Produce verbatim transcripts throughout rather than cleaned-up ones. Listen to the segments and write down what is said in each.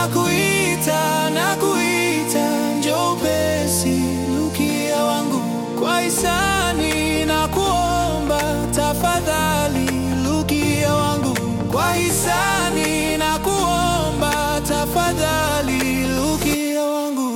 nakuita, nakuita, njoo upesi, Rukia wangu. Kwa hisani nakuomba, tafadhali, Rukia wangu. Kwa hisani nakuomba, tafadhali, Rukia wangu.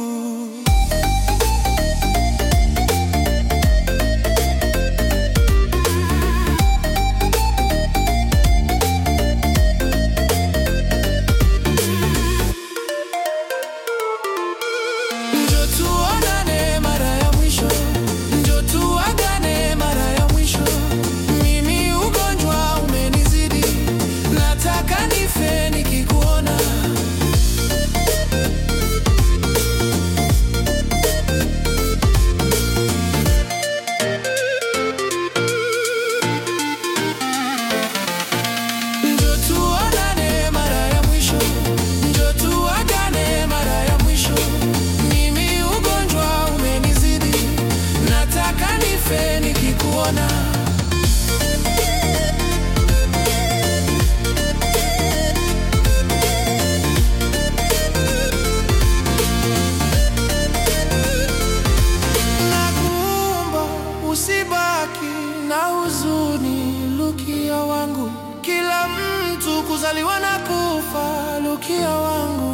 Usibaki na huzuni, Rukia wangu. Kila mtu kuzaliwa na kufa, Rukia wangu.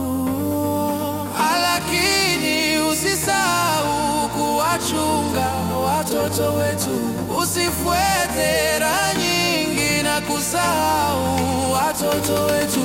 Lakini usisahau kuwachunga watoto wetu. Usifuate raha nyingi na kusahau watoto wetu.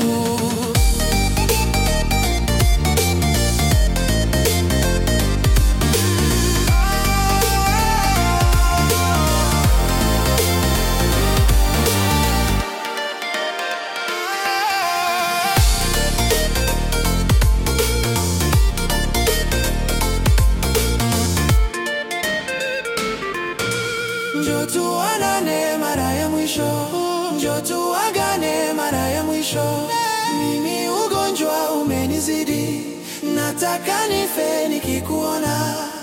Njoo tuonane mara ya mwisho, njoo tuagane mara ya mwisho. Mimi ugonjwa umenizidi, nataka nife nikikuona.